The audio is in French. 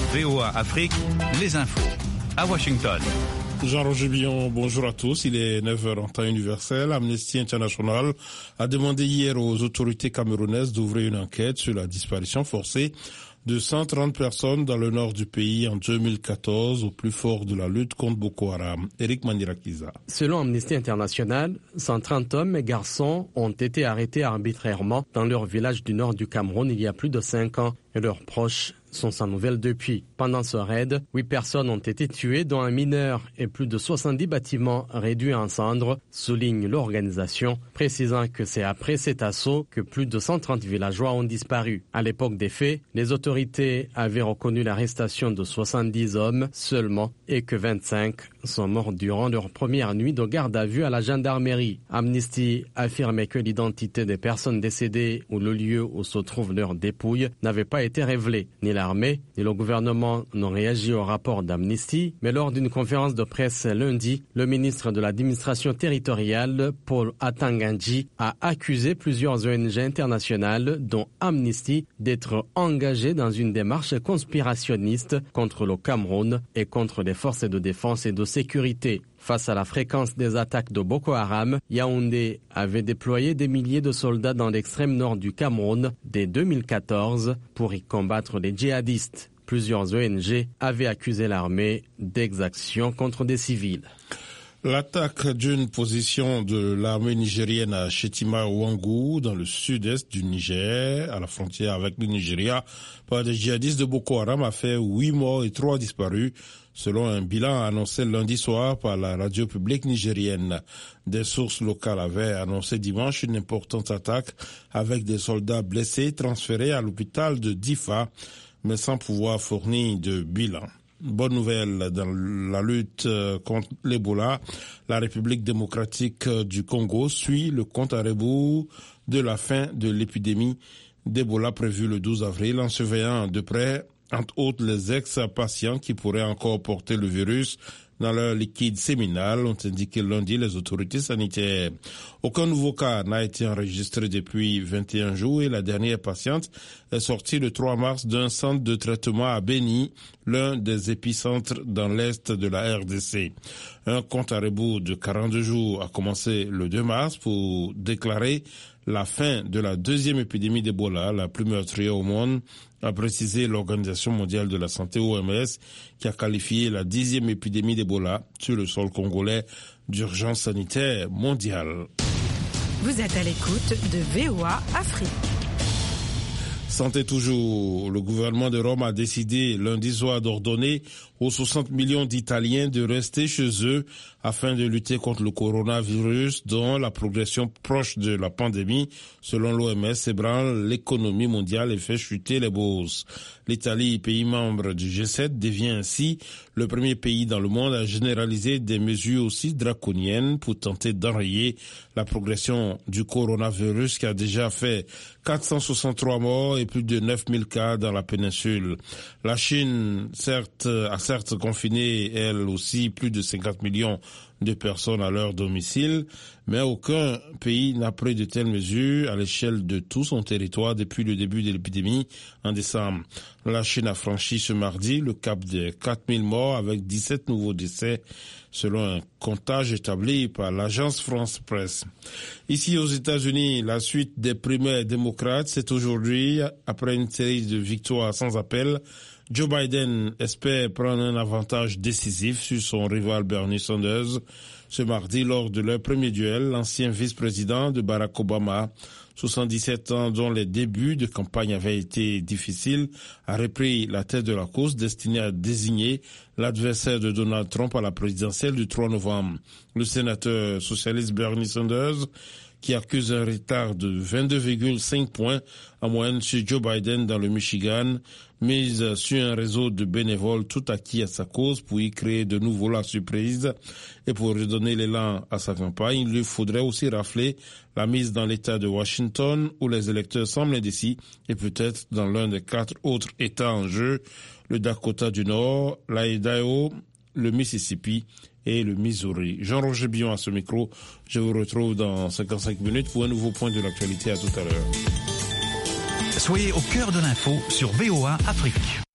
VOA Afrique, les infos. À Washington. Jean-Roger Billon, bonjour à tous. Il est 9h en temps universel. Amnesty International a demandé hier aux autorités camerounaises d'ouvrir une enquête sur la disparition forcée de 130 personnes dans le nord du pays en 2014, au plus fort de la lutte contre Boko Haram. Eric Mandirakiza. Selon Amnesty International, 130 hommes et garçons ont été arrêtés arbitrairement dans leur village du nord du Cameroun il y a plus de 5 ans et leurs proches sont sans nouvelles depuis. Pendant ce raid, 8 personnes ont été tuées, dont un mineur et plus de 70 bâtiments réduits en cendres, souligne l'organisation, précisant que c'est après cet assaut que plus de 130 villageois ont disparu. À l'époque des faits, les autorités avaient reconnu l'arrestation de 70 hommes seulement et que 25 sont morts durant leur première nuit de garde à vue à la gendarmerie. Amnesty affirmait que l'identité des personnes décédées ou le lieu où se trouvent leurs dépouilles n'avait pas été révélée. Ni l'armée ni le gouvernement n'ont réagi au rapport d'Amnesty, mais lors d'une conférence de presse lundi, le ministre de l'administration territoriale, Paul Atangandji, a accusé plusieurs ONG internationales, dont Amnesty, d'être engagées dans une démarche conspirationniste contre le Cameroun et contre les forces de défense et de sécurité. Face à la fréquence des attaques de Boko Haram, Yaoundé avait déployé des milliers de soldats dans l'extrême nord du Cameroun dès 2014 pour y combattre les djihadistes. Plusieurs ONG avaient accusé l'armée d'exactions contre des civils. L'attaque d'une position de l'armée nigérienne à Shetima-Ouangou, dans le sud-est du Niger, à la frontière avec le Nigeria, par des djihadistes de Boko Haram a fait 8 morts et 3 disparus, selon un bilan annoncé lundi soir par la radio publique nigérienne. Des sources locales avaient annoncé dimanche une importante attaque avec des soldats blessés transférés à l'hôpital de Difa, mais sans pouvoir fournir de bilan. Bonne nouvelle dans la lutte contre l'Ebola. La République démocratique du Congo suit le compte à rebours de la fin de l'épidémie d'Ebola prévue le 12 avril en surveillant de près, entre autres, les ex-patients qui pourraient encore porter le virus dans leur liquide séminal, ont indiqué lundi les autorités sanitaires. Aucun nouveau cas n'a été enregistré depuis 21 jours et la dernière patiente est sortie le 3 mars d'un centre de traitement à Beni, l'un des épicentres dans l'est de la RDC. Un compte à rebours de 42 jours a commencé le 2 mars pour déclarer la fin de la deuxième épidémie d'Ebola, la plus meurtrière au monde, a précisé l'Organisation mondiale de la santé, OMS, qui a qualifié la 10e épidémie d'Ebola sur le sol congolais d'urgence sanitaire mondiale. Vous êtes à l'écoute de VOA Afrique. Santé toujours. Le gouvernement de Rome a décidé lundi soir d'ordonner aux 60 millions d'Italiens de rester chez eux afin de lutter contre le coronavirus dont la progression proche de la pandémie, selon l'OMS, ébranle l'économie mondiale et fait chuter les bourses. L'Italie, pays membre du G7, devient ainsi le premier pays dans le monde à généraliser des mesures aussi draconiennes pour tenter d'enrayer la progression du coronavirus qui a déjà fait 463 morts et plus de 9000 cas dans la péninsule. La Chine, a certes confiné, elle aussi, plus de 50 millions de personnes à leur domicile, mais aucun pays n'a pris de telles mesures à l'échelle de tout son territoire depuis le début de l'épidémie en décembre. La Chine a franchi ce mardi le cap des 4000 morts avec 17 nouveaux décès selon un comptage établi par l'agence France Presse. Ici aux États-Unis, la suite des primaires démocrates, c'est aujourd'hui, après une série de victoires sans appel. Joe Biden espère prendre un avantage décisif sur son rival Bernie Sanders. Ce mardi, lors de leur premier duel, l'ancien vice-président de Barack Obama, 77 ans dont les débuts de campagne avaient été difficiles, a repris la tête de la course destinée à désigner l'adversaire de Donald Trump à la présidentielle du 3 novembre. Le sénateur socialiste Bernie Sanders, qui accuse un retard de 22,5 points en moyenne sur Joe Biden dans le Michigan, mise sur un réseau de bénévoles tout acquis à sa cause pour y créer de nouveau la surprise et pour redonner l'élan à sa campagne. Il lui faudrait aussi rafler la mise dans l'État de Washington où les électeurs semblent indécis et peut-être dans l'un des 4 autres États en jeu, le Dakota du Nord, l'Idaho, le Mississippi et le Missouri. Jean-Roger Billon à ce micro. Je vous retrouve dans 55 minutes pour un nouveau point de l'actualité. À tout à l'heure. Soyez au cœur de l'info sur VOA Afrique.